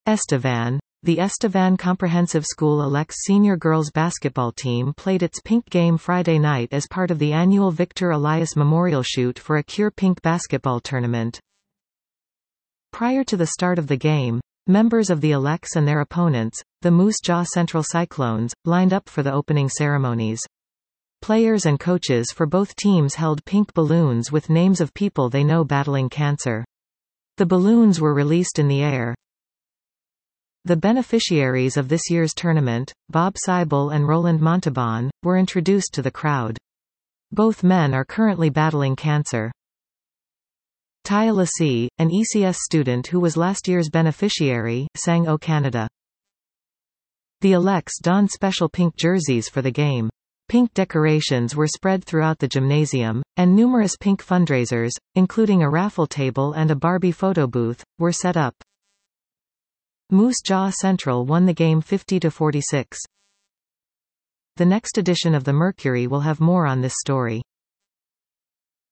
Estevan. The Estevan Comprehensive School Elects senior girls basketball team played its Pink game Friday night as part of the annual Victor Elias Memorial Shoot for a Cure Pink basketball tournament. Prior to the start of the game, members of the Elects and their opponents, the Moose Jaw Central Cyclones, lined up for the opening ceremonies. Players and coaches for both teams held pink balloons with names of people they know battling cancer. The balloons were released in the air. The beneficiaries of this year's tournament, Bob Seibel and Roland Montalban, were introduced to the crowd. Both men are currently battling cancer. Taya Lassie, an ECS student who was last year's beneficiary, sang O Canada. The Elects donned special pink jerseys for the game. Pink decorations were spread throughout the gymnasium, and numerous pink fundraisers, including a raffle table and a Barbie photo booth, were set up. Moose Jaw Central won the game 50-46. The next edition of the Mercury will have more on this story.